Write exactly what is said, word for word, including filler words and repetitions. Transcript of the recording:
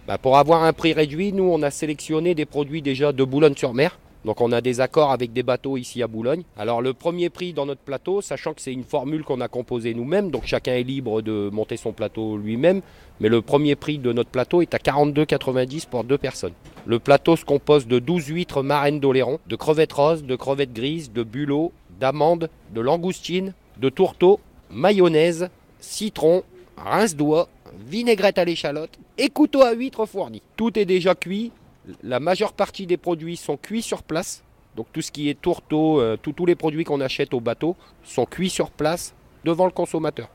Bah, pour avoir un prix réduit, nous on a sélectionné des produits déjà de Boulogne-sur-Mer. Donc on a des accords avec des bateaux ici à Boulogne. Alors le premier prix dans notre plateau, sachant que c'est une formule qu'on a composée nous-mêmes, donc chacun est libre de monter son plateau lui-même, mais le premier prix de notre plateau est à quarante-deux euros quatre-vingt-dix pour deux personnes. Le plateau se compose de douze huîtres marraines d'Oléron, de crevettes roses, de crevettes grises, de bulots, d'amandes, de langoustines, de tourteaux, mayonnaise, citron, rince-doigt, vinaigrette à l'échalote et couteau à huîtres fourni. Tout est déjà cuit. La majeure partie des produits sont cuits sur place. Donc tout ce qui est tourteau, euh, tous les produits qu'on achète au bateau sont cuits sur place devant le consommateur.